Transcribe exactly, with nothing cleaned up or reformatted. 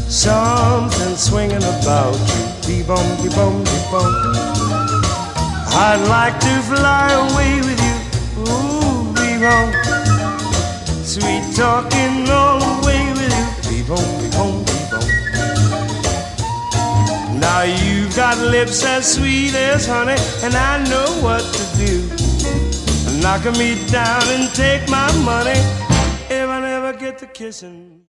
something swinging about you. Bee-bum, bee-bum, bee-bum. I'd like to fly away with you. Ooh, bee-bum. Sweet talking all the way with you. Bee-bum, bee-bum, bee-bum. Now you've got lips as sweet as honey, and I know what to do. Knock me down and take my money if I never get to kissing.